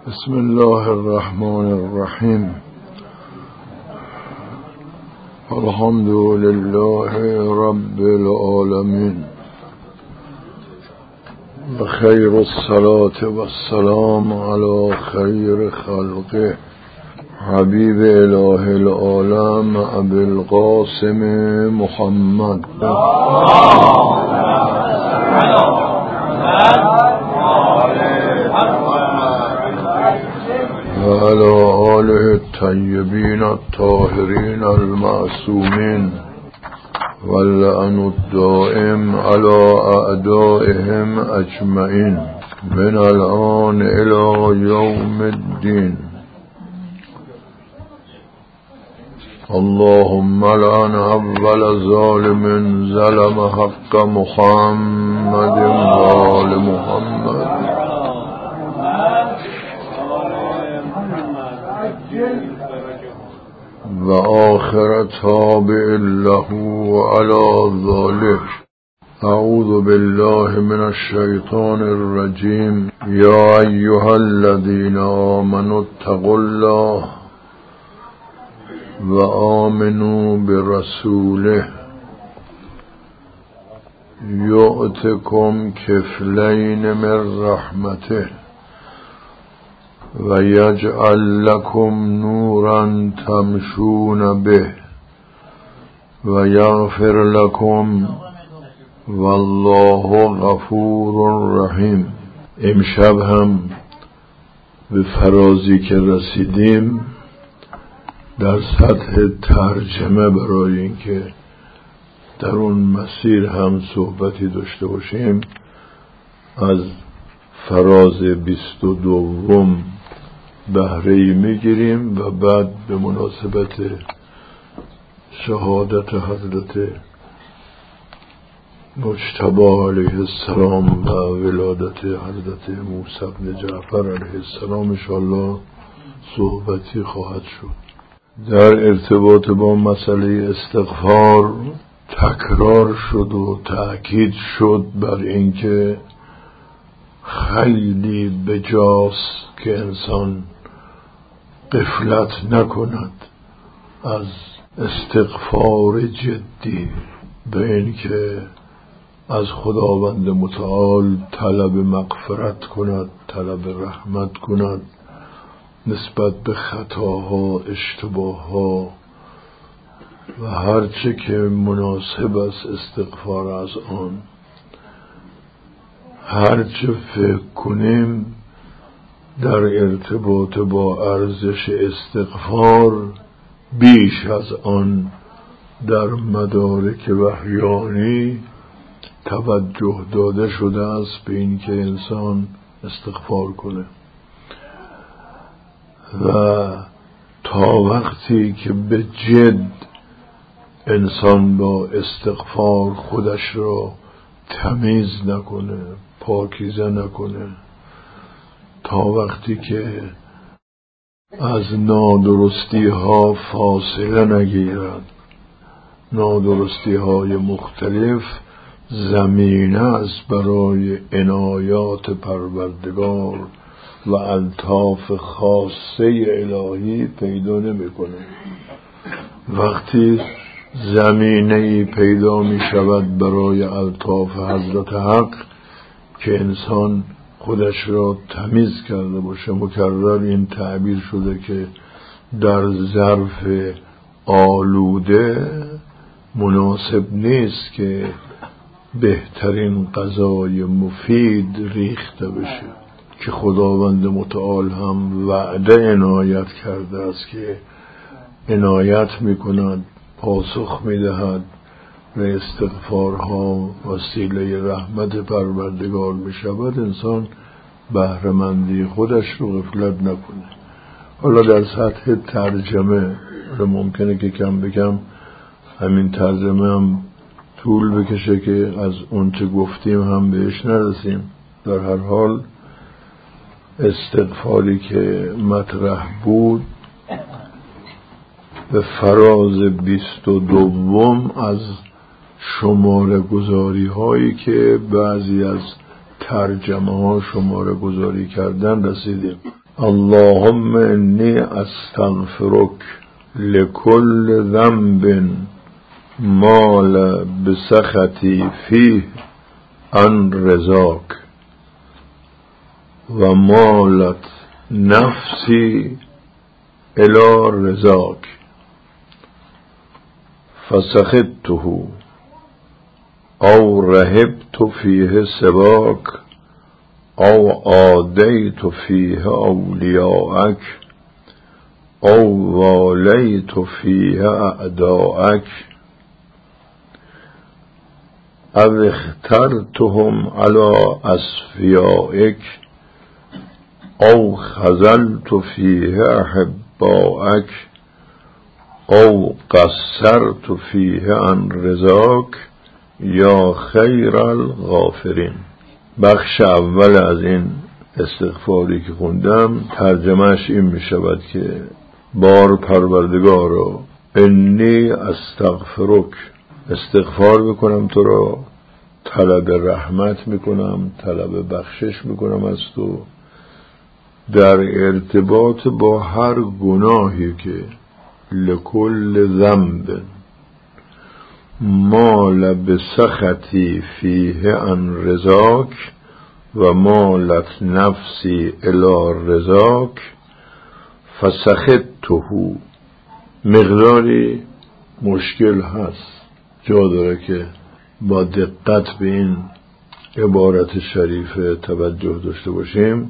بسم الله الرحمن الرحیم. الحمد لله رب العالمین و خیر الصلاة و السلام علی خیر خلقه حبیب اله العالم ابی القاسم محمد و علی آله الطیبین الطاهرین المعصومین واللعن الدائم علی اعدائهم اجمعین من الآن الی یوم الدین. اللهم لعن اول ظالم ظلم حق محمد و آل محمد و آخر تابع له علی ذلك. اعوذ بالله من الشیطان الرجیم. یا ایها الذین آمنوا اتقوا الله و آمنوا برسوله یؤتکم کفلین من رحمته و یجعل لکم نورا تمشون به و یغفر لکم والله غفور رحیم. امشب هم به فرازی که رسیدیم در سطح ترجمه برای اینکه در اون مسیر هم صحبتی داشته باشیم از فراز 22 بهره‌ای میگیریم و بعد به مناسبت شهادت حضرت مجتبی علیه السلام و ولادت حضرت موسی بن جعفر علیه السلام انشاءالله صحبتی خواهد شد. در ارتباط با مسئله استغفار تکرار شد و تأکید شد بر اینکه خیلی بجاست که انسان غفلت نکند از استغفار جدی، به این که از خداوند متعال طلب مغفرت کند، طلب رحمت کند نسبت به خطاها، اشتباهها و هرچه که مناسب است استغفار از آن. هرچه فکر کنیم در ارتباط با ارزش استغفار بیش از آن در مدارک وحیانی توجه داده شده است به این که انسان استغفار کنه و تا وقتی که به جد انسان با استغفار خودش را تمیز نکنه، پاکیزه نکنه، تا وقتی که از نادرستی ها فاصله نگیرد، نادرستی های مختلف زمینه است برای عنایات پروردگار و الطاف خاصه الهی پیدا نمی‌کنه. وقتی زمینه‌ای پیدا می شود برای الطاف حضرت حق که انسان خودش را تمیز کرده باشه. مکرر این تعبیر شده که در ظرف آلوده مناسب نیست که بهترین غذای مفید ریخته بشه، که خداوند متعال هم وعده عنایت کرده است که عنایت میکند، پاسخ میدهد و استغفارها وسیله رحمت پروردگار میشود. انسان بهره‌مندی خودش رو غفلت نکنه. حالا در سطح ترجمه ممکنه که کم بکم همین ترجمه هم طول بکشه که از اون چه گفتیم هم بهش نرسیم. در هر حال استغفاری که مطرح بود به فراز 22 از شماره گذاری هایی که بعضی از ترجمه ها شماره گذاری کردن رسیدیم. اللهم انی استغفرک لكل ذنب مال بسخطی فیه عن رضاک و مالت نفسی الی رضاک فسخطته او رهبت فیه سواک او عادیت فیه اولیاءک او والیت فیه اعداءک او اخترتهم علی اصفیائک او خذلت فیه احباءک او قصرت فیه عن رضاک یا خیر الغافرین. بخش اول از این استغفاری که خوندم ترجمهش این می شود که بار پروردگارا انی استغفرک، استغفار میکنم تو را، طلب رحمت میکنم، طلب بخشش میکنم از تو در ارتباط با هر گناهی که لکل ذنب مال بسخطی فیه عن رضاک و مالت نفسی الی رضاک فسخطته. مقداری مشکل هست، جا داره که با دقت به این عبارت شریف توجه داشته باشیم.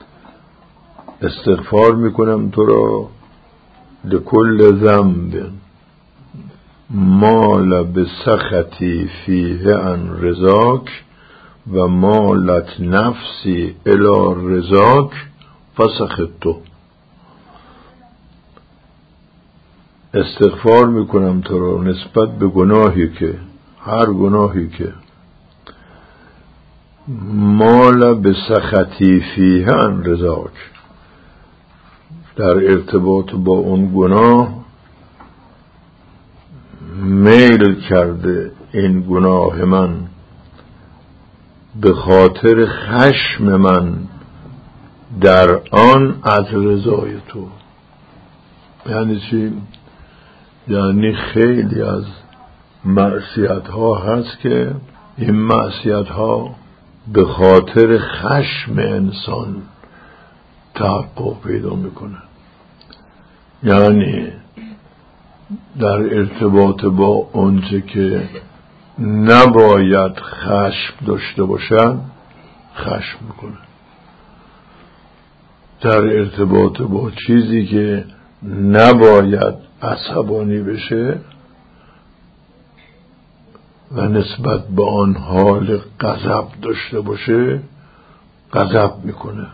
استغفار میکنم تو را لکل ذنب مال بسخطی فیه عن رضاک و مالت نفسی الی رضاک فسخطته. استغفار میکنم تو را نسبت به گناهی که، هر گناهی که مال بسخطی فیه عن رضاک، در ارتباط با اون گناه میل کرده این گناه من به خاطر خشم من در آن از رضای تو. یعنی چی؟ یعنی خیلی از معصیت ها هست که این معصیت ها به خاطر خشم انسان تحقق پیدا میکنه. یعنی در ارتباط با اونچه که نباید خشم داشته باشن خشم میکنه، در ارتباط با چیزی که نباید عصبانی بشه و نسبت به آن حال غضب داشته باشه غضب میکنه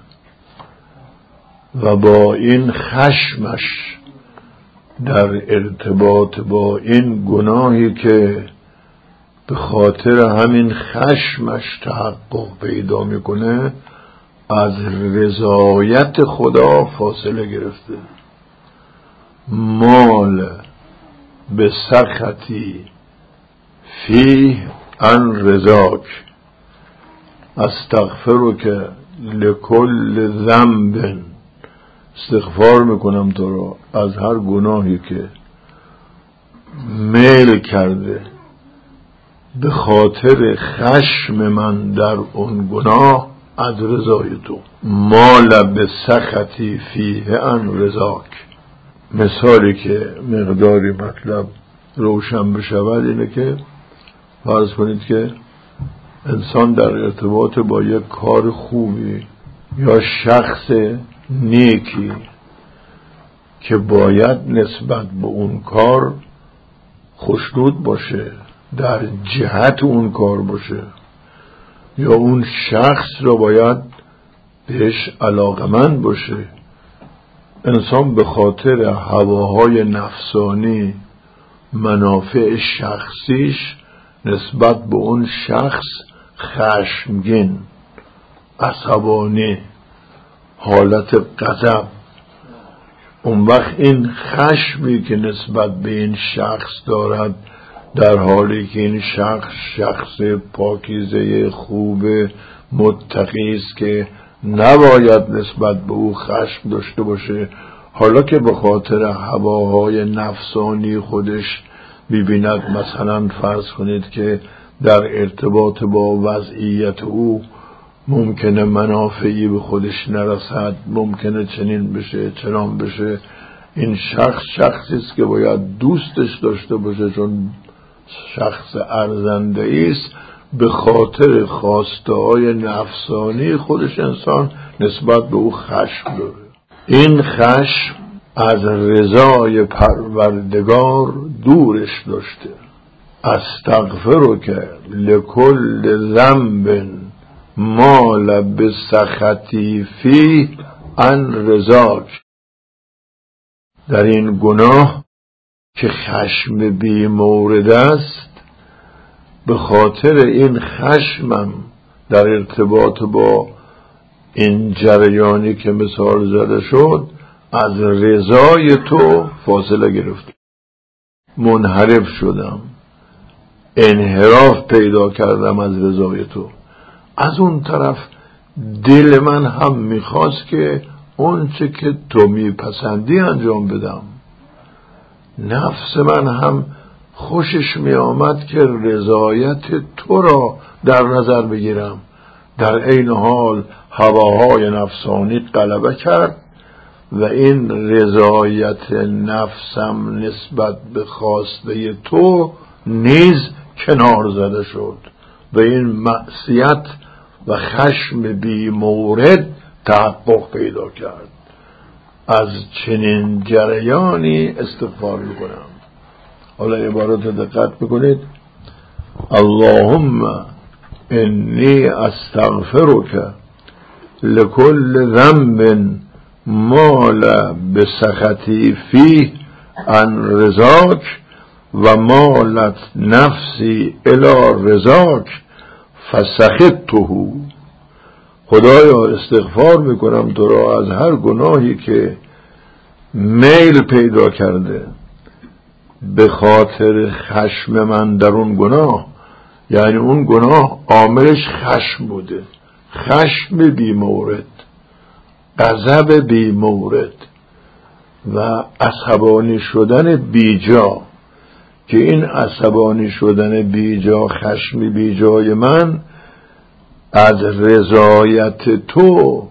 و با این خشمش در ارتباط با این گناهی که به خاطر همین خشمش تحقق پیدا میکنه از رضایت خدا فاصله گرفته. مال به سخطی فیه عن رضاک استغفرک لکل ذنب، استغفار میکنم تو را از هر گناهی که میل کرده به خاطر خشم من در اون گناه از رضای تو. مال به سخطی فیه عن رضاک. مثالی که مقداری مطلب روشن بشود اینه که فرض کنید که انسان در ارتباط با یک کار خوبی یا شخص نیکی که باید نسبت به اون کار خوشنود باشه، در جهت اون کار باشه، یا اون شخص را باید بهش علاقمند باشه، انسان به خاطر هواهای نفسانی منافع شخصیش نسبت به اون شخص خشمگین، عصبانی، حالت غضب. اون وقت این خشمی که نسبت به این شخص دارد در حالی که این شخص پاکیزه خوب متقی است که نباید نسبت به او خشم داشته باشه، حالا که به خاطر هواهای نفسانی خودش ببیند مثلا فرض کنید که در ارتباط با وضعیت او ممکنه منافعی به خودش نرسد، ممکنه چنین بشه چنان بشه، این شخصی است که باید دوستش داشته باشه چون شخص ارزنده است. به خاطر خواسته های نفسانی خودش انسان نسبت به او خشم داره. این خشم از رضای پروردگار دورش داشته. استغفرک لکل ذنب مال بسخطی فیه عن رضاک. در این گناه که خشم بی مورد است، به خاطر این خشمم در ارتباط با این جریانی که مثال زده شد از رضای تو فاصله گرفتم، منحرف شدم، انحراف پیدا کردم از رضای تو. از اون طرف دل من هم میخواست که اون چه که تو میپسندی انجام بدم، نفس من هم خوشش میآمد که رضایت تو را در نظر بگیرم. در این حال هواهای نفسانی غلبه کرد و این رضایت نفسم نسبت به خواسته تو نیز کنار زده شد و این معصیت و خشم بی مورد تحقق پیدا کرد. از چنین جریانی استغفار میکنم. حالا عبارت دقت بکنید. اللهم انی استغفرک لکل ذنب مال بسخطی فیه عن رضاک و مالت نفسی الی رضاک فسخطته. خدایا استغفار میکنم تو را از هر گناهی که میل پیدا کرده به خاطر خشم من در اون گناه، یعنی اون گناه عاملش خشم بوده، خشم بی مورد، غضب بی مورد و عصبانی شدن بی جا، که این عصبانی شدن بی جا، خشم بی جای من از رضایت تو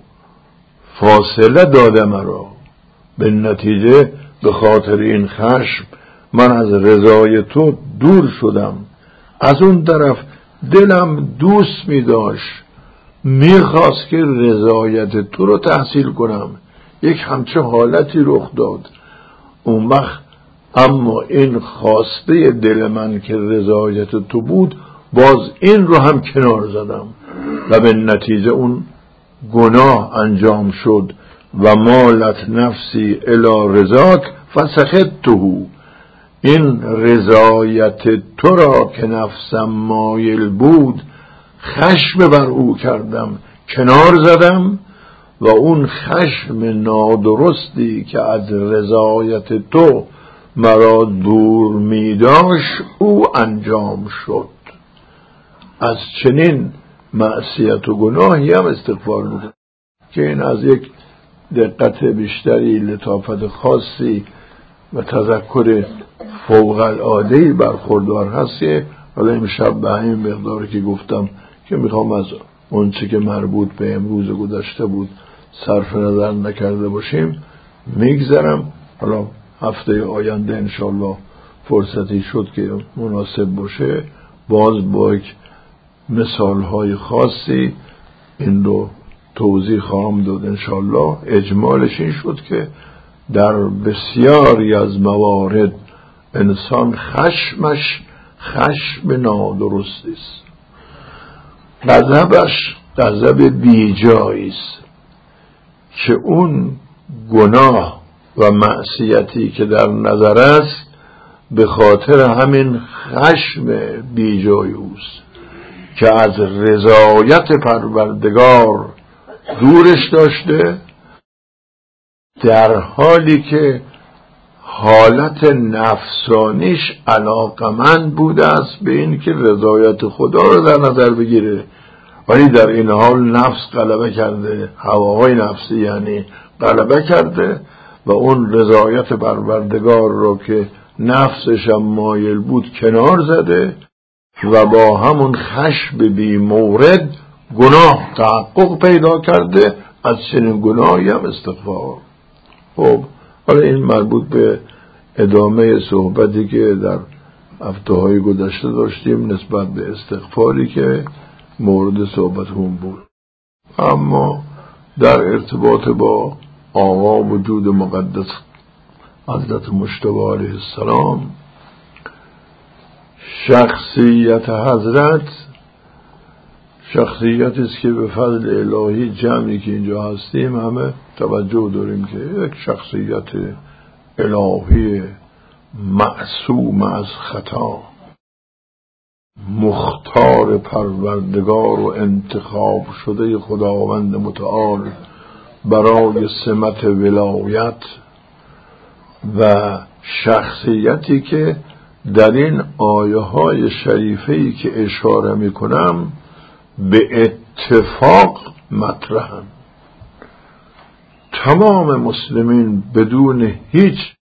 فاصله داده مرا. به نتیجه به خاطر این خشم من از رضای تو دور شدم. از اون طرف دلم دوست می داشت، میخواست که رضایت تو رو تحصیل کنم. یک همچه حالتی رخ داد. اون وقت اما این خواسته دل من که رضایت تو بود، باز این رو هم کنار زدم و به نتیجه اون گناه انجام شد. و مالت نفسی الی رضاک فسخطته. این رضایت تو را که نفسم مایل بود خشم بر او کردم، کنار زدم و اون خشم نادرستی که از رضایت تو مرا دور می داشت او انجام شد. از چنین معصیت و گناهی هم استغفار میکنم که این از یک دقت بیشتری، لطافت خاصی و تذکر فوق العاده‌ای برخوردار هست. حالا امشب به همین مقداری که گفتم که میخوام از اون چه که مربوط به امروز گذشته بود صرف نظر نکرده باشیم میگذرم. حالا هفته آینده انشالله فرصتی شد که مناسب باشه باز با یک مثالهای خاصی این رو توضیح خواهم داد انشالله. اجمالش این شد که در بسیاری از موارد انسان خشمش خشم نادرستی است، غضبش غضب بیجایی است که اون گناه و معصیتی که در نظر است به خاطر همین خشم بیجای اوست که از رضایت پروردگار دورش داشته، در حالی که حالت نفسانیش علاقمند بوده است به این که رضایت خدا رو در نظر بگیره. ولی در این حال نفس غلبه کرده، هواهای نفسی یعنی غلبه کرده و اون رضایت پروردگار رو که نفسش هم مایل بود کنار زده و با همون خشم بی مورد گناه تحقق پیدا کرده. از چنین گناهی هم استغفار. خب حالا این مربوط به ادامه صحبتی که در هفته‌های گذشته داشتیم نسبت به استغفاری که مورد صحبتمون بود. اما در ارتباط با آقا وجود مقدس حضرت مجتبی علیه السلام، شخصیت حضرت شخصیتی است که به فضل الهی جمعی که اینجا هستیم همه توجه داریم که یک شخصیت الهی معصوم از خطا، مختار پروردگار و انتخاب شده خداوند متعال برای سمت ولایت و شخصیتی که در این آیه های شریفه‌ای که اشاره میکنم به اتفاق مطرحن. تمام مسلمین بدون هیچ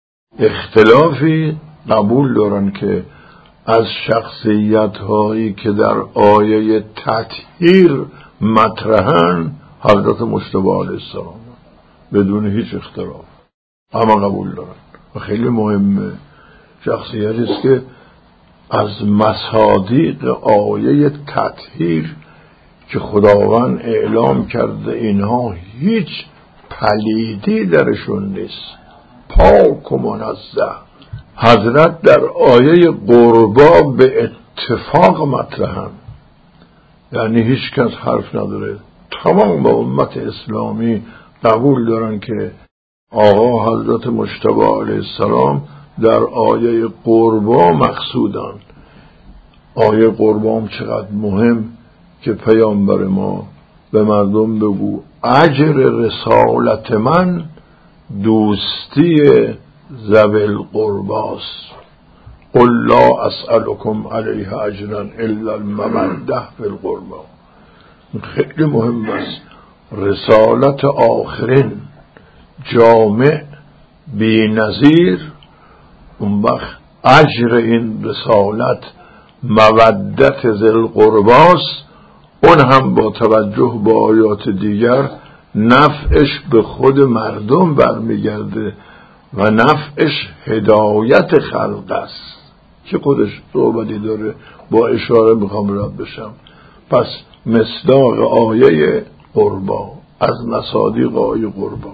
اختلافی قبول دارن که از شخصیت هایی که در آیه تطهیر مطرحن حضرت مجتبی علیه السلام، بدون هیچ اختلاف همه قبول دارن و خیلی مهمه. شخصیتی است که از مصادیق آیه تطهیر که خداوند اعلام کرده اینها هیچ پلیدی درشون نیست، پاک و منزه، حضرت در آیه قربا به اتفاق مطرحن، یعنی هیچ کس حرف نداره. تمام امت اسلامی قبول دارن که آقا حضرت مجتبی علیه السلام در آیه قربا مقصودن. آیه قربا هم چقدر مهم که پیامبر ما به مردم بگو اجر رسالت من دوستی ذوی القرباست، قل لا اسألكم علیه اجرا الا المودة فی القربا. خیلی مهم است. رسالت آخرین جامع بی نظیر، اون وقت اجر این رسالت مودت ذی القرباست. اون هم با توجه به آیات دیگر نفعش به خود مردم برمیگرده و نفعش هدایت خلق است که خودش صحبتی داره. با اشاره میخوام رد بشم. پس مصداق آیه قربا، از مصادیق آیه قربا،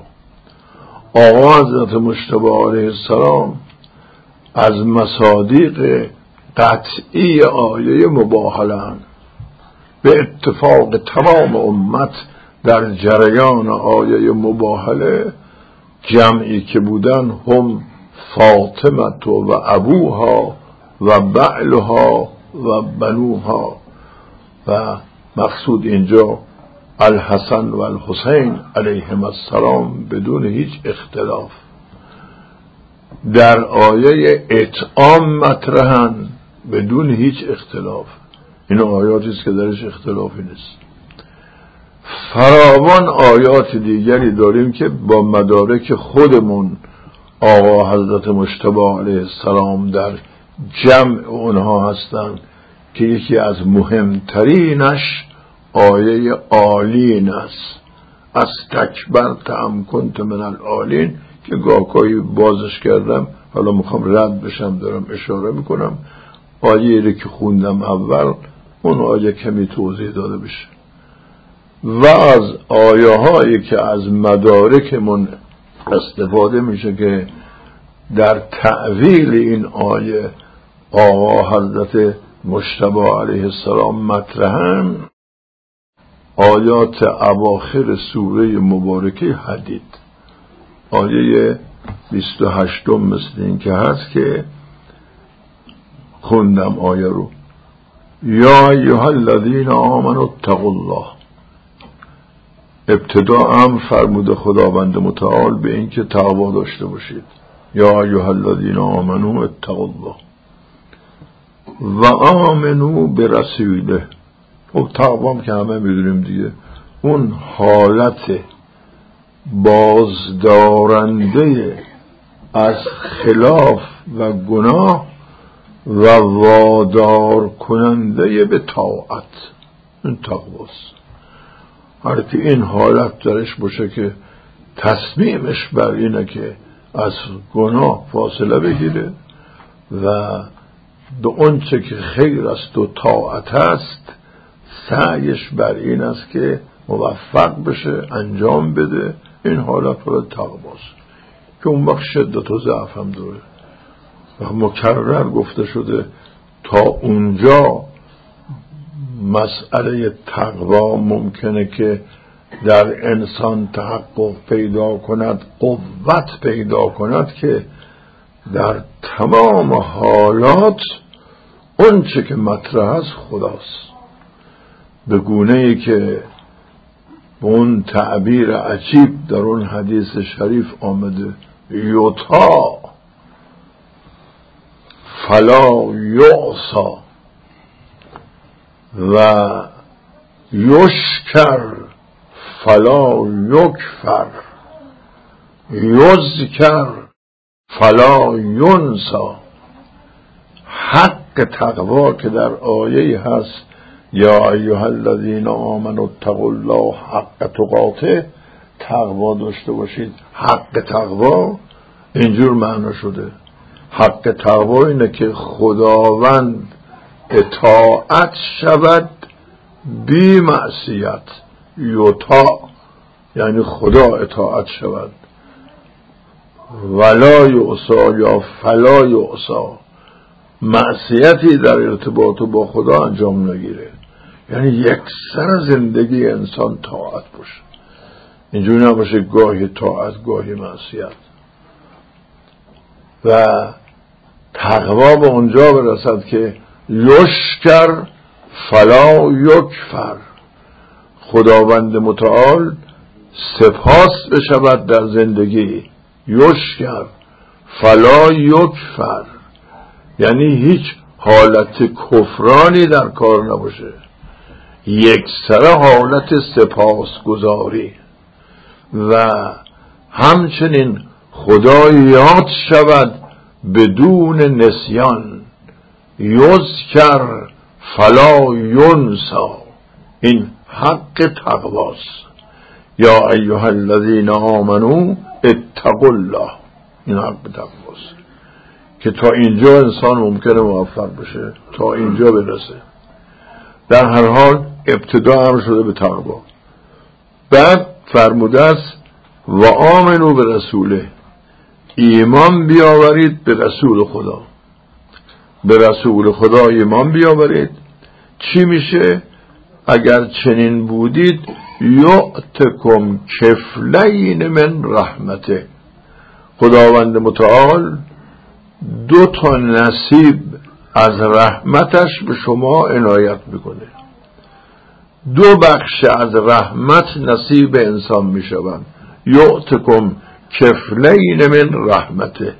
آقا حضرت مجتبی علیه السلام از مصادیق قطعی آیه مباهله، به اتفاق تمام امت در جریان آیه مباهله جمعی که بودن هم فاطمه و ابوها و بعلها و بنوها، و مقصود اینجا الحسن و الحسین علیهم السلام بدون هیچ اختلاف در آیه اطعام مطرحن بدون هیچ اختلاف. این آیاتی است که درش اختلافی نیست. فراوان آیات دیگری داریم که با مدارک خودمون آقا حضرت مجتبی علیه السلام در جمع اونها هستند که یکی از مهمترینش آیه آلین است. از تکبرت ام کنت من العالین که گاهی بازش کردم، حالا میخوام رد بشم دارم اشاره میکنم. آیه که خوندم اول اون آیه کمی توضیح داده بشه و از آیه هایی که از مدارکمون استفاده میشه که در تأویل این آیه آقا حضرت مجتبی علیه السلام مطرحن. آیات اواخر سوره مبارکه حدید آیه 28 مثل این که هست که خوندم آیه رو، یا ایها الذین آمنوا اتقوا الله. ابتدا امر فرموده خداوند متعال به این که تقوا داشته باشید. یا ایها الذین آمنوا اتقوا الله و آمنوا برسوله خب تقوا که همه میدونیم دیگه، اون حالت بازدارنده از خلاف و گناه و وادار کننده به طاعت، این تقواست. هر که این حالت درش باشه که تصمیمش بر اینه که از گناه فاصله بگیره و به اون چه که خیر است و طاعت است سعیش بر این است که موفق بشه انجام بده، این حالت حالت تقواست که اون وقت شدت و ضعف هم داره و مکرر گفته شده تا اونجا مسئله تقوا ممکنه که در انسان تحقق پیدا کند، قوت پیدا کند که در تمام حالات اون چه که مطرح است خداست، به گونه ای که اون تعبیر عجیب در اون حدیث شریف آمده یوتا فلا یعصا و یشکر فلا یکفر یذکر فلا ینسا. حق تقوا که در آیه هست یا ایها الذین آمنوا اتقوا الله حق تقاته، تقوا داشته باشید. حق تقوا اینجور معنا شده، حق تقوا اینه که خداوند اطاعت شود بی معصیت، یطاع یعنی خدا اطاعت شود، ولا یعصا یا فلا یعصا، معصیتی در ارتباط با خدا انجام نگیره، یعنی یکسر زندگی انسان طاعت باشه، اینجوری نباشه گاهی طاعت گاهی معصیت. و تقوا به اونجا برسد که یشکر فلا یکفر، خداوند متعال سپاس بشود در زندگی، یشکر فلا یکفر یعنی هیچ حالت کفرانی در کار نباشه، یکسره حالت سپاسگزاری و همچنین خدا یاد شود بدون نسیان، یذکر فلا ینسا. این حق تقواست. یا ایها الذین آمنوا اتقوا الله، این حق تقواست که تا اینجا انسان ممکنه موفق بشه، تا اینجا برسه. در هر حال ابتدا امر شده به تقوا، بعد فرموده است و آمنوا به رسوله، ایمان بیاورید به رسول خدا، به رسول خدا ایمان بیاورید. چی میشه؟ اگر چنین بودید یؤتکم کفلین من رحمته، خداوند متعال 2 نصیب از رحمتش به شما عنایت میکنه. 2 بخش از رحمت نصیب انسان میشوند. یؤتکم کفلین من رحمته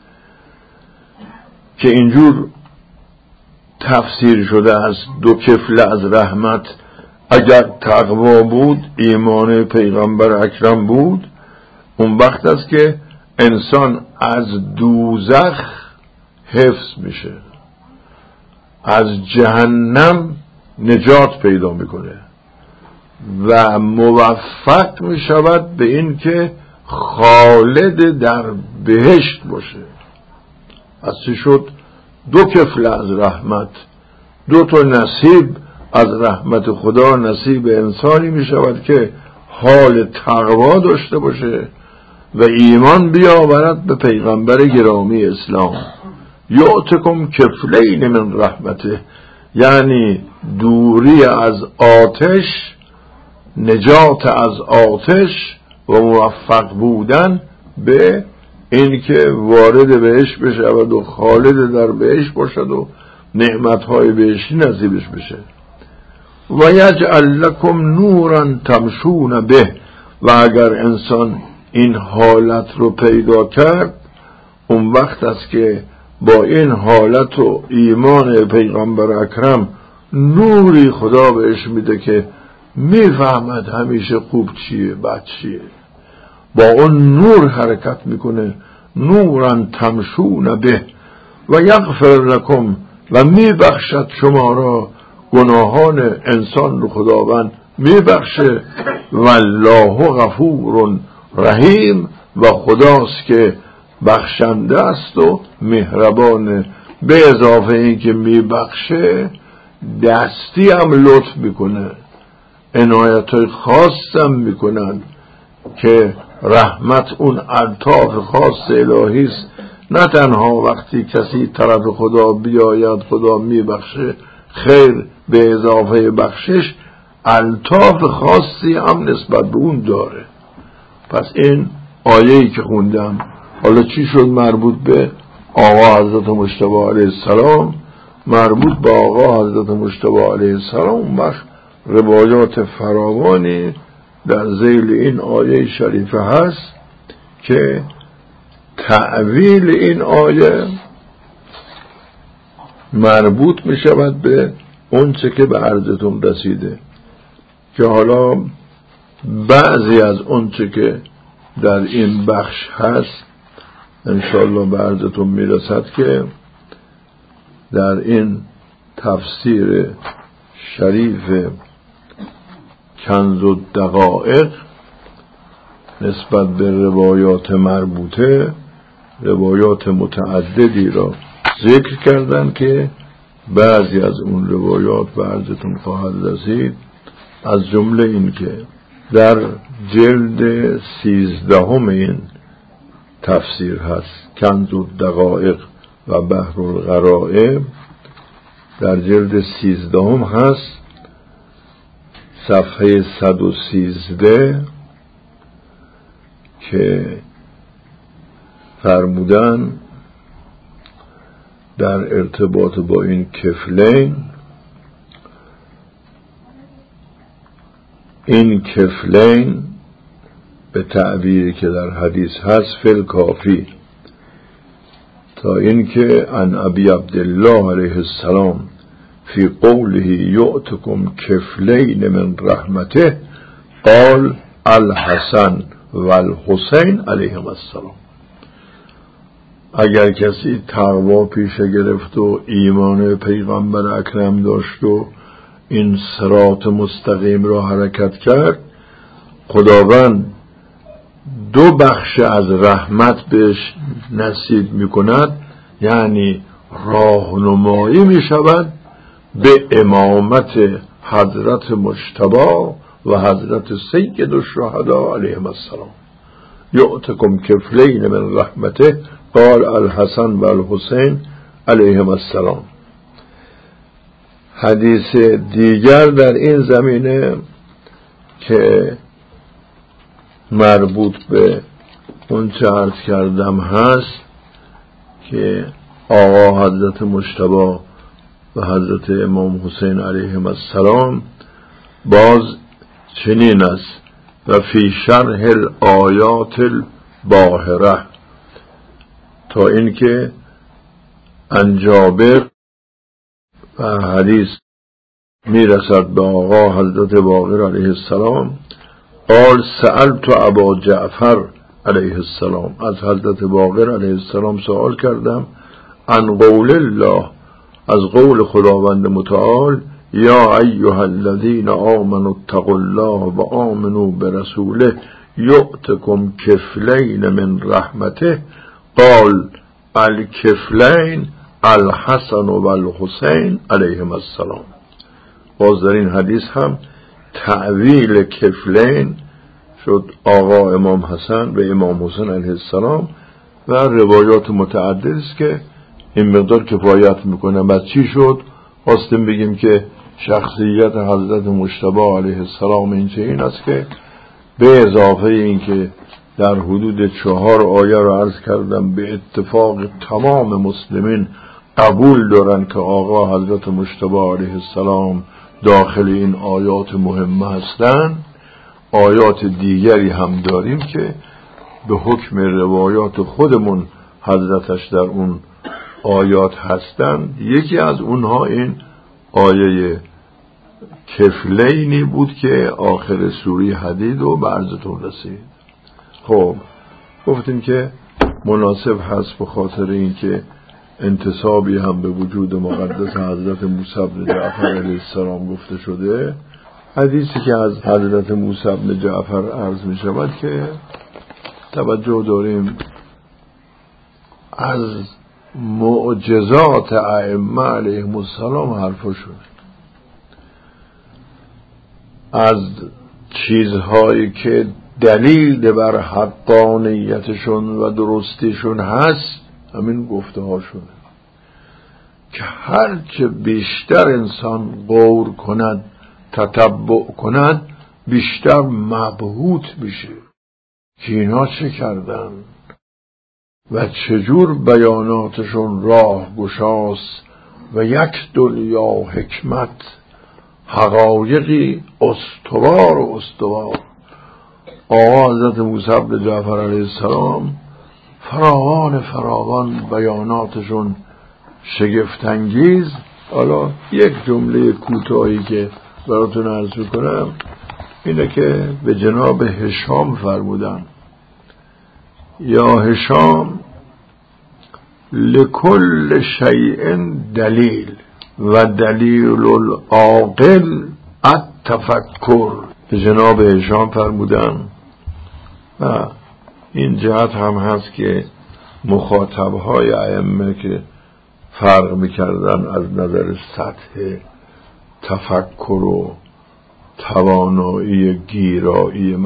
که اینجور تفسیر شده است 2 کفل از رحمت. اگر تقوا بود، ایمان پیغمبر اکرم بود، اون وقت است که انسان از دوزخ حفظ میشه، از جهنم نجات پیدا میکنه و موفق میشود به این که خالد در بهشت باشه. از چی شد؟ 2 کفل از رحمت، 2 نصیب از رحمت خدا نصیب انسانی می شود که حال تقوا داشته باشه و ایمان بیاورد به پیغمبر گرامی اسلام. یؤتکم کفلین من رحمته یعنی دوری از آتش، نجات از آتش و موفق بودن به این که وارد بهشت بشود و خالد در بهشت باشد و نعمتهای بهشتی نصیبش بشه. و یجعل لکم نورا تمشون به، و اگر انسان این حالت رو پیدا کرد، اون وقت است که با این حالت و ایمان پیغمبر اکرم نوری خدا بهش میده که میفهمد همیشه خوب چیه بد چیه، با اون نور حرکت میکنه. نورا تمشون به و یغفر لکم، و میبخشد شما را گناهان انسان رو خداوند میبخشه. والله غفور رحیم، و خداست که بخشنده است و مهربانه. به اضافه این که میبخشه دستی هم لطف میکنه، عنایت‌های خاص هم میکنن که رحمت اون الطاف خاص الهی است. نه تنها وقتی کسی طرف خدا بیاید خدا میبخشه، خیر به اضافه بخشش الطاف خاصی هم نسبت به اون داره. پس این آیه‌ای که خوندم حالا چی شد مربوط به آقا حضرت مجتبی علیه السلام، مربوط به آقا حضرت مجتبی علیه السلام وقت روایات فراوانی در ذیل این آیه شریفه هست که تأویل این آیه مربوط می شود به اون چه که به عرضتون رسیده، که حالا بعضی از اون چه که در این بخش هست انشاءالله به عرضتون می رسد که در این تفسیر شریف کنز الدقایق نسبت به روایات مربوطه روایات متعددی را ذکر کردن که بعضی از اون روایات به عرضتون خواهد رسید. از جمله این که در جلد 13 این تفسیر هست کنز الدقایق و بحر الغرائب، در جلد 13 هست صفحه 113 که فرمودن در ارتباط با این کفلین، این کفلین به تعبیری که در حدیث هست فی الکافی، تا اینکه عن ابی عبدالله علیه السلام فی قوله یؤتکم کفلین من رحمته قال الحسن و الحسین علیهم السلام. اگر کسی تقوا پیشه گرفت و ایمان پیغمبر اکرم داشت و این صراط مستقیم را حرکت کرد، خداوند 2 بخش از رحمت بهش نصیب می کند، یعنی راهنمایی می شود به امامت حضرت مجتبی و حضرت سید الشهدا علیهم السلام. یؤتکم کفلین من رحمته قال الحسن و الحسین علیهم السلام. حدیث دیگر در این زمینه که مربوط به اون چه عرض کردم هست که آقا حضرت مجتبی و حضرت امام حسین علیهم السلام باز چنین است و فی شرح الآیات الباهره، تا اینکه عن جابر و حدیث میرسد به آقا حضرت باقر علیه السلام قال سألت ابا جعفر علیه السلام، از حضرت باقر علیه السلام سوال کردم عن قول الله، از قول خداوند متعال یا ایها الذین آمنوا اتقوا الله و آمنوا برسوله یؤتکم کفلین من رحمته قال الکفلین الحسن و الحسین علیهم السلام. باز در این حدیث هم تعویل کفلین شد آقا امام حسن و امام حسین علیه السلام و روایات متعدد است که این مقدار کفایت میکنه. بس چی شد؟ خواستیم بگیم که شخصیت حضرت مجتبی علیه السلام این است که به اضافه این که در حدود 4 آیه رو عرض کردم به اتفاق تمام مسلمین قبول دارن که آقا حضرت مجتبی علیه السلام داخل این آیات مهمه هستند، آیات دیگری هم داریم که به حکم روایات خودمون حضرتش در اون آیات هستند. یکی از اونها این آیه کفلینی بود که آخر سوره حدید و به عرضتون رسید. خب گفتیم که مناسب هست به خاطر اینکه انتسابی هم به وجود مقدس حضرت موسی بن جعفر علیه السلام گفته شده. حدیثی که از حضرت موسی بن جعفر عرض می شود که توجه داریم از معجزات ائمه علیهم السلام حرفشون، از چیزهایی که دلیل بر حقانیتشون و درستیشون هست همین گفته هاشونه که هرچه بیشتر انسان غور کند تتبع کند بیشتر مبهوت میشه که اینا چه کردن و چجور بیاناتشون راه گشاست و یک دنیا حکمت حقایقی استوار و استوار. آقا حضرت موسی بن جعفر علیه السلام فراوان بیاناتشون شگفت‌انگیز. حالا یک جمله کوتاهی که براتون عرض میکنم اینه که به جناب هشام فرمودن یا هشام لکل شیء دلیل و دلیل العاقل التفکر. به جناب هشام فرمودن و این جهت هم هست که مخاطبهای ائمه که فرق میکردن از نظر سطح تفکر و توانایی گیرایی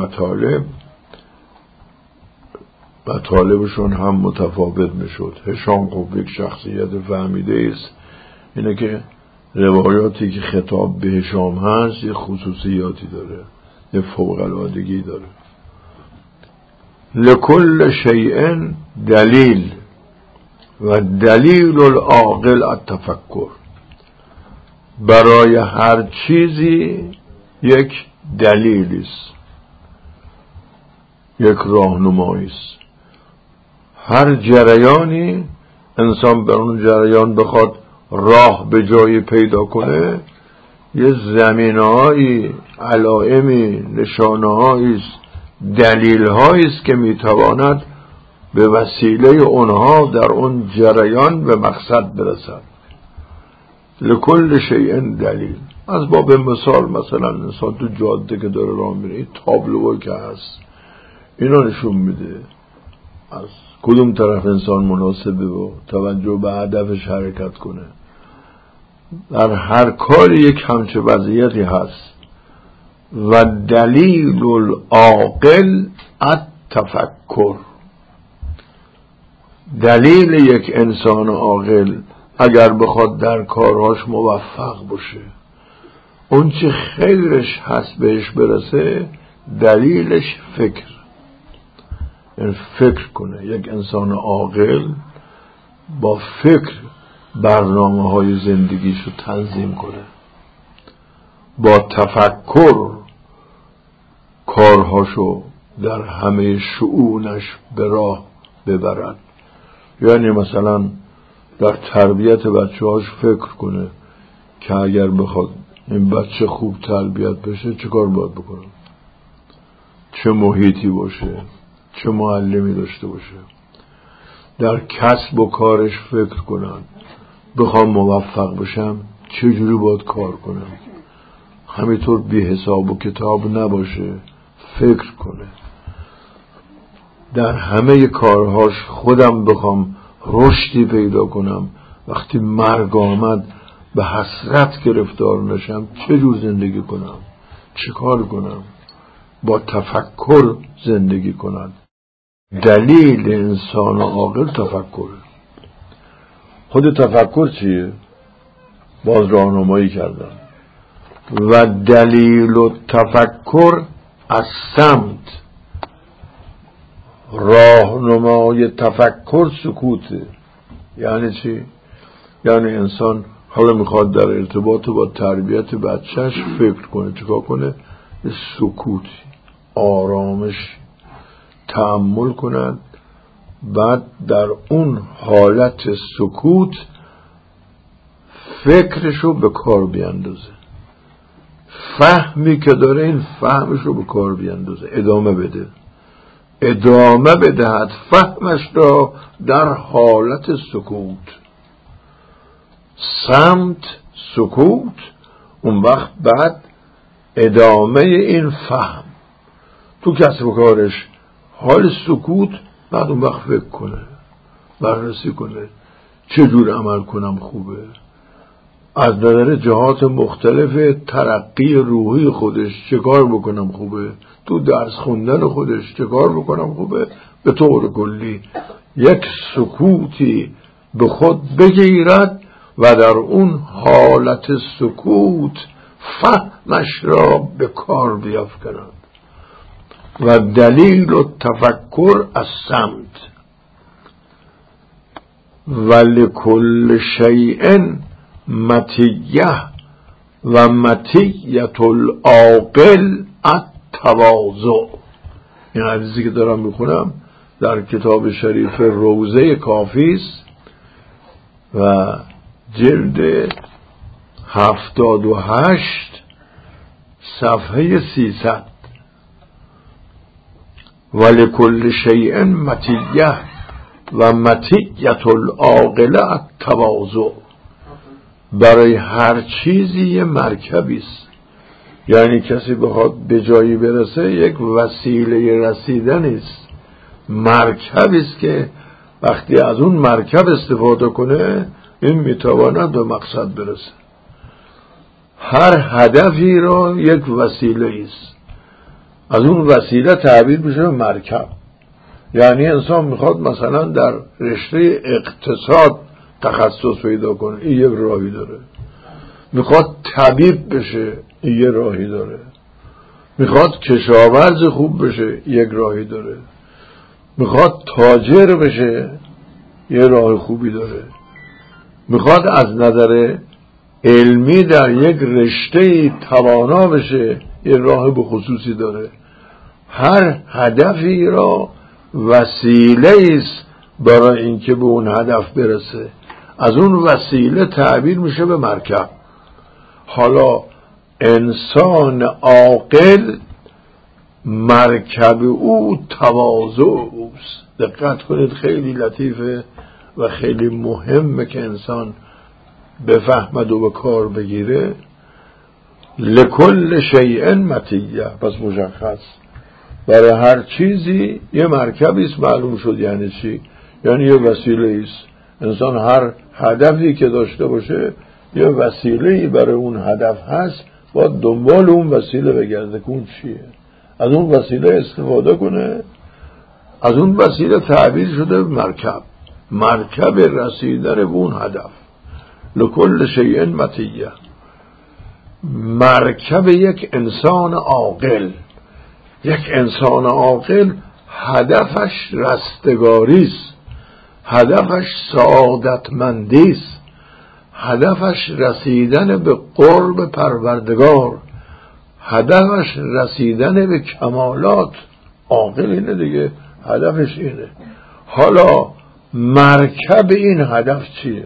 مطالبشون هم متفاوت میشد. هشام خب یک شخصیت فهمیده است، اینه که روایاتی که خطاب به هشام هست یه خصوصیاتی داره، یه فوق‌العادگی داره. لکل شیء دلیل و دلیل العاقل التفکر. برای هر چیزی یک دلیلی است، یک راهنمایی است. هر جریانی انسان بر اون جریان بخواد راه به جایی پیدا کنه یه زمینه‌هایی، علائمی، نشانه‌هایی است، دلیل‌هایی است که میتواند به وسیله اونها در اون جریان به مقصد برسد. لکل شیء دلیل. از باب مثال مثلا انسان تو جاده که داره راه میره این تابلوهایی که هست اینا نشون میده از کدوم طرف انسان مناسبه و توجه به هدفش حرکت کنه. در هر کاری یک همچه وضعیتی هست. و دلیل العاقل التفکر. دلیل یک انسان عاقل اگر بخواد در کارهاش موفق باشه اون چه خیرش هست بهش برسه دلیلش فکر، یعنی فکر کنه. یک انسان عاقل با فکر برنامه‌های زندگیشو تنظیم کنه، با تفکر کارهاشو در همه شؤونش به راه ببرد. یعنی مثلا در تربیت بچه‌هاش فکر کنه که اگر بخواد این بچه خوب تربیت بشه چه کار باید بکنه، چه محیطی باشه، چه معلمی داشته باشه. در کسب و کارش فکر کنن بخوام موفق بشم چه جوری باید کار کنم. همینطور بی حساب و کتاب نباشه، فکر کنه. در همه کارهاش خودم بخوام رشدی پیدا کنم وقتی مرگ آمد به حسرت گرفتار نشم چه جور زندگی کنم، چه کار کنم. با تفکر زندگی کنند. دلیل انسان عاقل تفکر. خود تفکر چیه؟ باز راهنمایی کردن. و دلیل و تفکر از سمت. راهنمای تفکر سکوته. یعنی چی؟ یعنی انسان حالا میخواد در ارتباط با تربیت بچهش فکر کنه، چیکار کنه؟ سکوت، آرامش، تأمل کند. بعد در اون حالت سکوت فکرشو به کار بیندازه، فهمی که داره این فهمشو به کار بیندازه، ادامه بدهد فهمش را در حالت سکوت. صمت، سکوت، اون وقت بعد ادامه این فهم تو کسب و کارش حال سکوت، بعد اون وقت فکر کنه، بررسی کنه چجور عمل کنم خوبه، از نظر جهات مختلف ترقی روحی خودش چه کار بکنم خوبه، تو درس خوندن خودش چه کار بکنم خوبه. به طور کلی یک سکوتی به خود بگیرد و در اون حالت سکوت فهمش را به کار بیافکند. و دلیل و تفکر از صمت. ولکل شیء مطیه و مطیت العاقل التواضع. این حدیثی که دارم میخونم در کتاب شریف روضه کافی است و جلد 78 صفحه 300. ولکل شیء مطیه و مطیت العاقل التواضع. برای هر چیزی یه مرکبی است، یعنی کسی بخواد به جایی برسه یک وسیله رسیدن است، مرکبی است که وقتی از اون مرکب استفاده کنه این میتواند به مقصد برسه. هر هدفی را یک وسیله است، از اون وسیله تعبیر میشه به مرکب. یعنی انسان میخواد مثلا در رشته اقتصاد تخصص پیدا کنه، این یک راهی داره. میخواد طبیب بشه، این یک راهی داره. میخواد کشاورز خوب بشه، یک راهی داره. میخواد تاجر بشه، یک راه خوبی داره. میخواد از نظر علمی در یک رشته توانا بشه، یک راه به خصوصی داره. هر هدفی را وسیله است برای اینکه به اون هدف برسه، از اون وسیله تعبیر میشه به مرکب. حالا انسان عاقل مرکب او تواضع اوست. دقت کنید، خیلی لطیفه و خیلی مهمه که انسان بفهمد و به کار بگیره. لکل شیء مطیه، پس مشخص برای هر چیزی یه مرکبی است. معلوم شد یعنی چی؟ یعنی یه وسیله است. انسان هر هدفی که داشته باشه یه وسیله‌ای برای اون هدف هست، باید دنبال اون وسیله بگرده که اون چیه، از اون وسیله استفاده کنه. از اون وسیله تعبیر شده مرکب، مرکب رسیدن به اون هدف. لکل شیء مطیه، مرکب یک انسان عاقل. یک انسان عاقل هدفش رستگاری است، هدفش سعادتمندی است، هدفش رسیدن به قرب پروردگار، هدفش رسیدن به کمالات. عاقل اینه دیگه، هدفش اینه. حالا مرکب این هدف چیه؟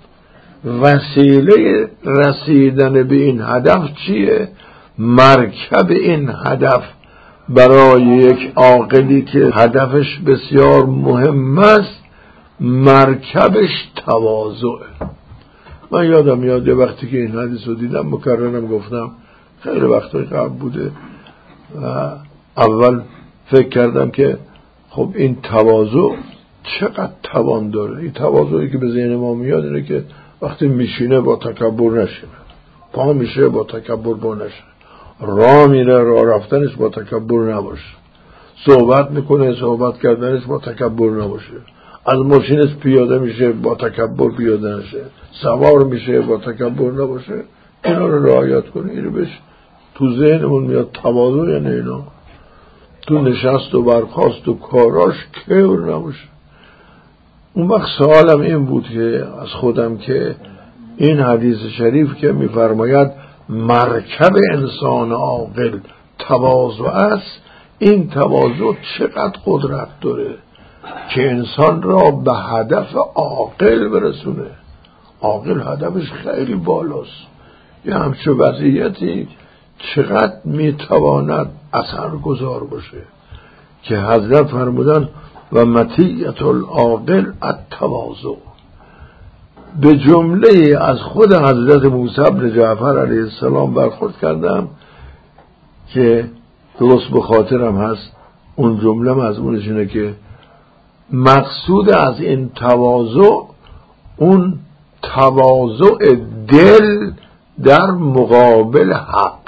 وسیله رسیدن به این هدف چیه؟ مرکب این هدف برای یک عاقلی که هدفش بسیار مهم است، مرکبش تواضعه. من یادم میاد یه وقتی که این حدیث رو دیدم، مکررم گفتم خیلی وقتای قبل بوده و اول فکر کردم که خب این تواضع چقدر توان داره. این تواضعی که به ذهن ما میاد اینه که وقتی میشینه با تکبر نشینه، پا میشه با تکبر با نشه، راه میره راه رفتنش با تکبر نباشه، صحبت میکنه صحبت کردنش با تکبر نباشه، از ماشینش پیاده میشه با تکبر پیاده نشه، سوار میشه با تکبر نباشه. اینا رو رعایت کنه. اینو بهش تو ذهنمون میاد تواضع، یعنی اینا تو نشست و برخاست و کاراش کبر نباشه. اون وقت سوالم این بود که از خودم که این حدیث شریف که میفرماید مرکب انسان عاقل تواضع است، این تواضع چقدر قدرت داره که انسان را به هدف عاقل برسونه. عاقل هدفش خیلی بالاست. یه همچه وضعیتی چقدر میتواند اثرگذار باشه که حضرت فرمودن و مطیت العاقل التواضع. به جمله از خود حضرت موسی بن جعفر علیه السلام برخورد کردم که درست به خاطرم هست. اون جمله مضمونش اینه که مقصود از این تواضع اون تواضع دل در مقابل حق.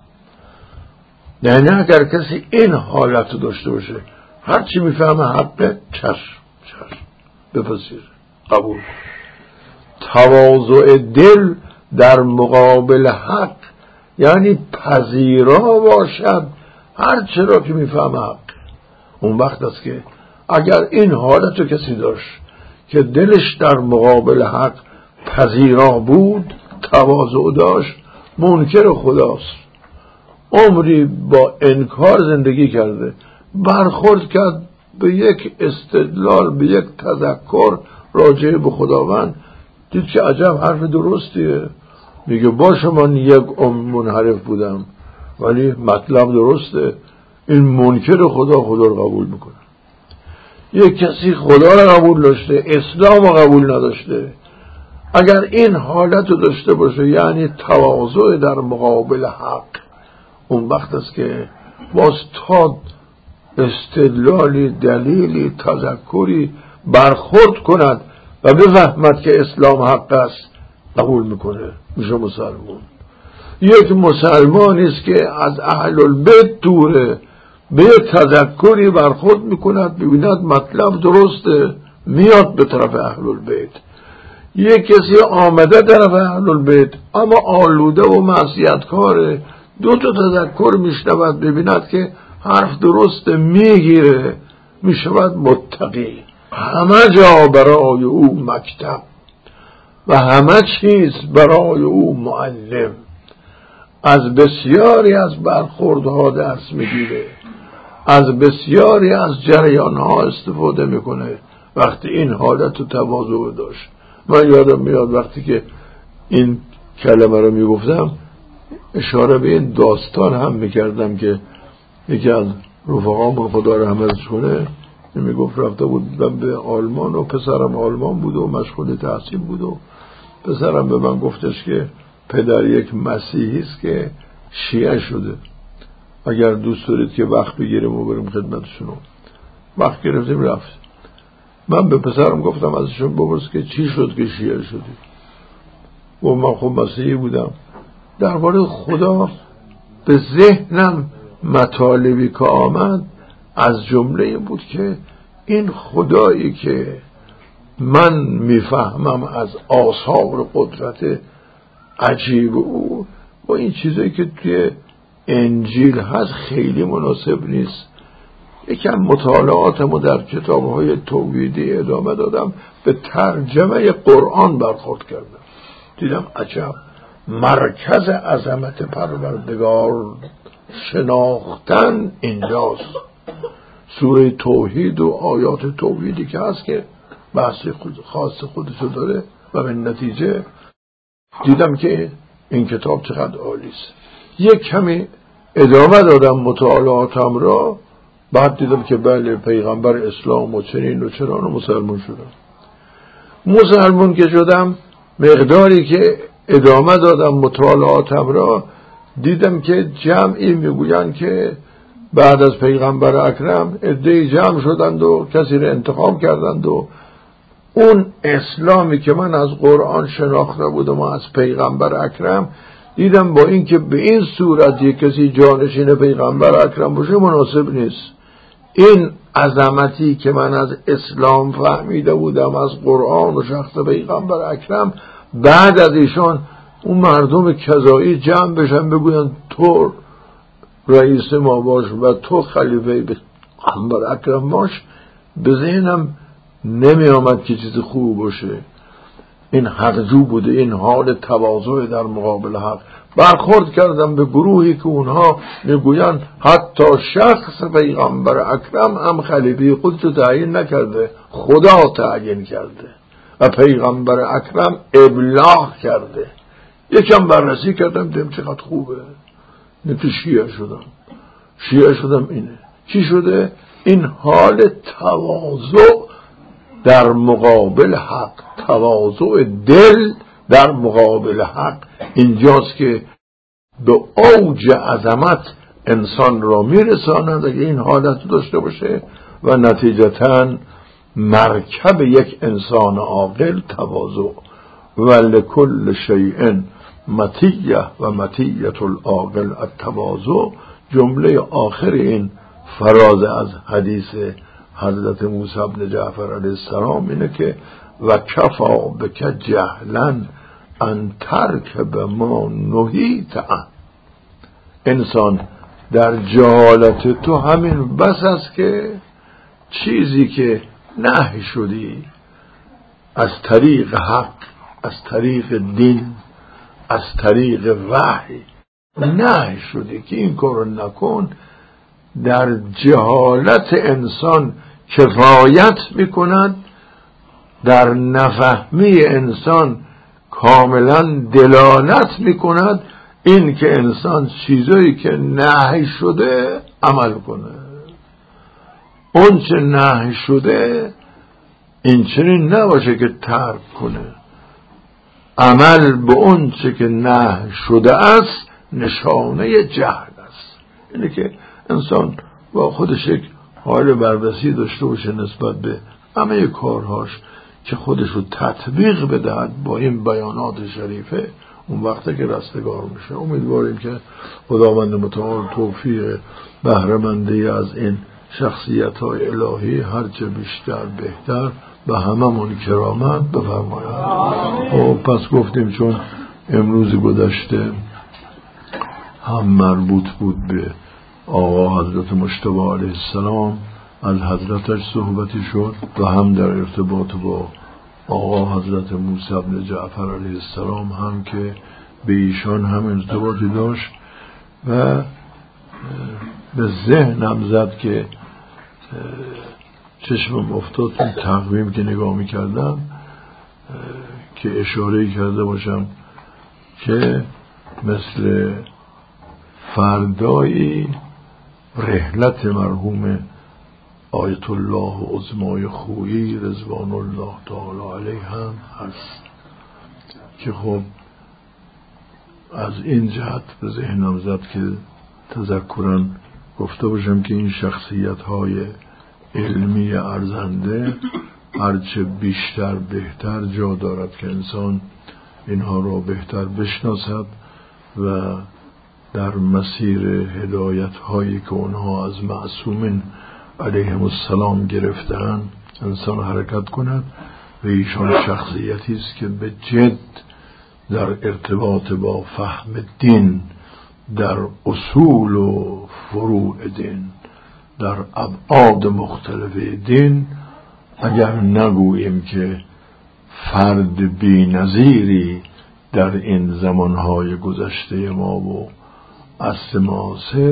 یعنی اگر کسی این حالت رو داشته باشه هرچی میفهمه حقه چشم بپذیره قبول. تواضع دل در مقابل حق یعنی پذیرا باشد هر چرا که میفهمه حق. اون وقت است که اگر این حالت رو کسی داشت که دلش در مقابل حق پذیرا بود، تواضع داشت، منکر خداست، عمری با انکار زندگی کرده، برخورد کرد به یک استدلال، به یک تذکر راجع به خداوند، دید که عجب حرف درستیه، میگه باشه من یک منحرف بودم ولی مطلب درسته، این منکر خدا رو قبول میکنه. یک کسی خدا رو قبول داشته، اسلام رو قبول نداشته، اگر این حالت رو داشته باشه یعنی تواضع در مقابل حق، اون وقت است که باز تا استدلالی، دلیلی، تذکری برخورد کند و بفهمد که اسلام حق است قبول میکنه، میشه مسلمان. یک مسلمانی است که از اهل البیت دوره، به تذکری برخورد میکند، ببیند مطلب درسته، میاد به طرف اهل البیت. یک کسی آمده طرف اهل البیت اما آلوده و معصیتکاره، دو تا تذکر میشنود، ببیند که حرف درسته، میگیره، میشود متقی. همه جا برای او مکتب و همه چیز برای او معلم. از بسیاری از برخوردها درس میگیره، از بسیاری از جریانها استفاده میکنه وقتی این حالت و تواضع داشت. من یادم میاد وقتی که این کلمه رو میگفتم اشاره به این داستان هم میکردم که یکی از رفقامون خدا رحمتش کنه میگفت رفته بود به آلمان و پسرم آلمان بود و مشغول تحصیل بود و پسرم به من گفتش که پدر یک مسیحی است که شیعه شده، اگر دوست دارید که وقت بگیریم و بریم خدمتشون. وقت گرفتیم رفت. من به پسرم گفتم ازشون بپرس که چی شد که شیعه شدی؟ و من خب مسیحی بودم. درباره خدا به ذهنم مطالبی که آمد از جمله بود که این خدایی که من میفهمم از آثار قدرت عجیب او با این چیزایی که توی انجیل هست خیلی مناسب نیست. یکم مطالعاتمو در کتاب‌های توحیدی ادامه دادم، به ترجمه قرآن برخورد کردم، دیدم عجب مرکز عظمت پروردگار شناختن اینجاست. سوره توحید و آیات توحیدی که هست که بحث خاص خودشو داره و به نتیجه دیدم که این کتاب چقدر عالی است. یک کمی ادامه دادم مطالعاتم را، بعد دیدم که بله پیغمبر اسلام و چنین و چنان و مسلمان شدم. مسلمان که شدم مقداری که ادامه دادم مطالعاتم را دیدم که جمعی میگویند که بعد از پیغمبر اکرم عده‌ای جمع شدند و کسی را انتخاب کردند و اون اسلامی که من از قرآن شناخته بودم و از پیغمبر اکرم دیدم با این که به این صورت یک کسی جانشین پیغمبر اکرم باشه مناسب نیست. این عظمتی که من از اسلام فهمیده بودم از قرآن و شخص پیغمبر اکرم بعد از ایشان اون مردم کذایی جمع بشن بگوین تو رئیس ما باش و تو خلیفه پیغمبر اکرم باش، به ذهنم نمی آمد که چیز خوب باشه. این حقجو بوده، این حال تواضع در مقابل حق. برخورد کردم به گروهی که اونها میگویند حتی شخص پیغمبر اکرم هم خلیفه خودش تعیین نکرده، خدا تعیین کرده و پیغمبر اکرم ابلاغ کرده. یکم بررسی کردم دیدم چقدر خوبه. نه تو شیعه شدم اینه. چی شده؟ این حال تواضع در مقابل حق، تواضع دل در مقابل حق، اینجاست که به اوج عظمت انسان را میرساند اگه این حالت داشته باشه و نتیجتاً مرکب یک انسان عاقل تواضع. و لکل شیء مطیه و مطیه العاقل التواضع. جمله آخر این فراز از حدیث حضرت موسی بن جعفر علیه السلام اینه که و کفا بک جهلا ان ترکب ما نهیت عنه. انسان در جهالت تو همین بس است که چیزی که نهی شدی از طریق حق، از طریق دین، از طریق وحی نهی شدی که این کارو نکن، در جهالت انسان کفایت میکند، در نفهمی انسان کاملا دلالت میکند این که انسان چیزایی که نهی شده عمل کنه. اون چه نهی شده این چنین نباشه که ترک کنه. عمل به اون چه که نهی شده است نشانه جهل است. اینه که انسان با خودش یک حال بررسی داشته باشه نسبت به همه کارهاش که خودش رو تطبیق بدهد با این بیانات شریفه، اون وقته که رستگار میشه. امیدواریم که خداوند متعال توفیق بهره‌مندی از این شخصیت‌های الهی هرچه بیشتر بهتر به هممون کرامت بفرماید. و پس گفتیم چون امروز گذشته هم مربوط بود به آقا حضرت مجتبی علیه السلام، از حضرتش صحبتی شد و هم در ارتباط با آقا حضرت موسی بن جعفر علیه السلام هم که به ایشان هم ارتباطی داشت و به ذهنم زد که چشمم افتاد اون تقویم که نگاه میکردم که اشاره کرده باشم که مثل فردایی رحلت مرحوم آیت الله عظمای خویی رضوان الله تعالی علیه هم هست که خب از این جهت به ذهنم زد که تذکراً گفته باشم که این شخصیت های علمی ارزنده هرچه بیشتر بهتر جا دارد که انسان اینها را بهتر بشناسد و در مسیر هدایت هایی که اونها از معصومین علیهم السلام گرفتن انسان حرکت کند. و ایشان شخصیتی است که به جد در ارتباط با فهم دین، در اصول و فروع دین، در ابعاد مختلف دین، اگر نگوییم که فرد بی‌نظیری در این زمانهای گذشته ما و عصر معاصر،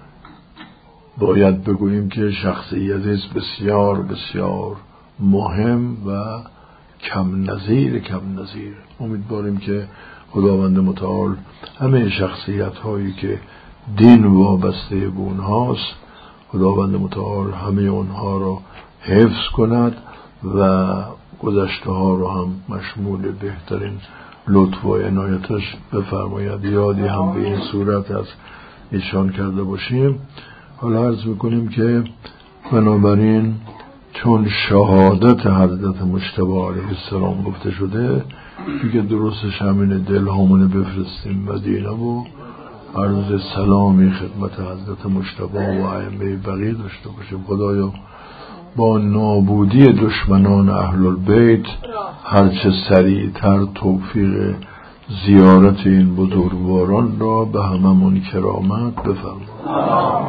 باید بگوییم که شخصیتی است بسیار بسیار مهم و کم نظیر. امیدواریم که خداوند متعال همه شخصیت هایی که دین وابسته به اونهاست، خداوند متعال همه اونها را حفظ کند و گذشته ها را هم مشمول بهترین لطف و عنایتش بفرماید. یادی هم به این صورت از ایشان کرده باشیم. حالا عرض میکنیم که بنابراین چون شهادت حضرت مجتبی علیه السلام گفته شده دیگه درستش همین دل همونه بفرستیم مدینه و عرض سلامی خدمت حضرت مجتبی و ائمه بقیه داشته باشیم. خدایا با نابودی دشمنان اهل البیت هرچه سریعتر توفیق زیارت این بزرگواران را به هممون کرامت بفرما.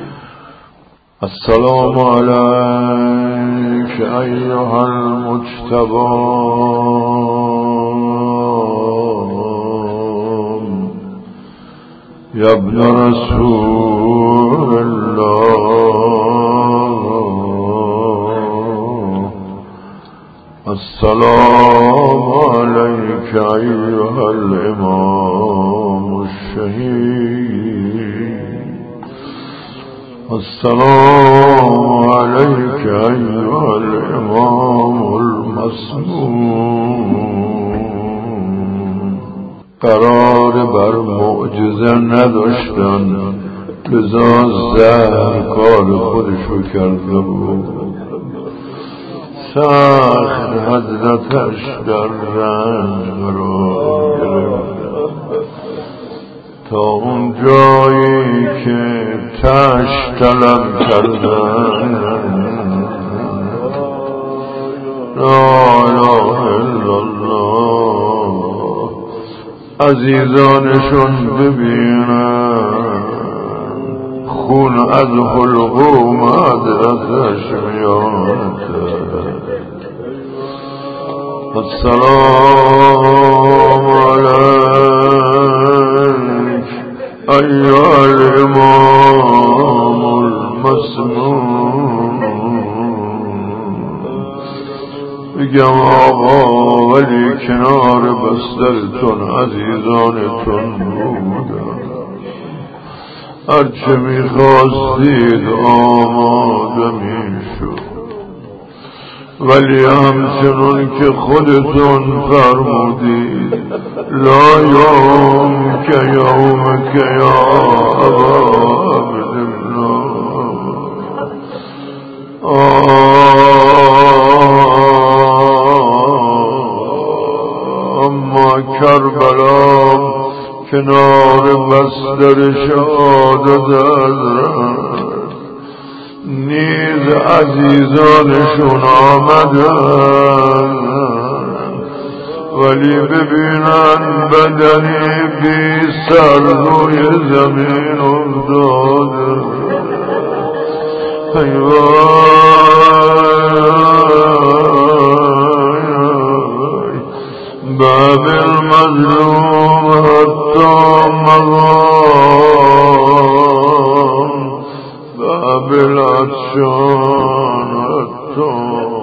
السلام علیک ایها المجتبی یا ابن رسول الله السلام عليك أيها الإمام الشهيد السلام عليك أيها الإمام المسموم قرار بر معجزه نداشتن لذا زهر کار خودشو کرده بود سخت حضرتش در رنج قرار گرفت تا اون جایی که تش طلب کردن لا اله الا الله عزیزانشون ببینن خون از حلقوم حضرتش میاد السلام علیک ایها الامام المسموم بگم آقا ولی کنار بسترتون عزیزانتون بودن هرچه میخواستید آماده میشد ولی همچنون که خودتون فرمودید لا یوم که یوم که یا ابا عبدالله اما کربلا کنار بستر شهادت حضرت نیز عزیزانشون آمدن ولی ببینن بدنی بی سر روی زمین افتاده باب المظلوم حتی مغان باب العطشان حتی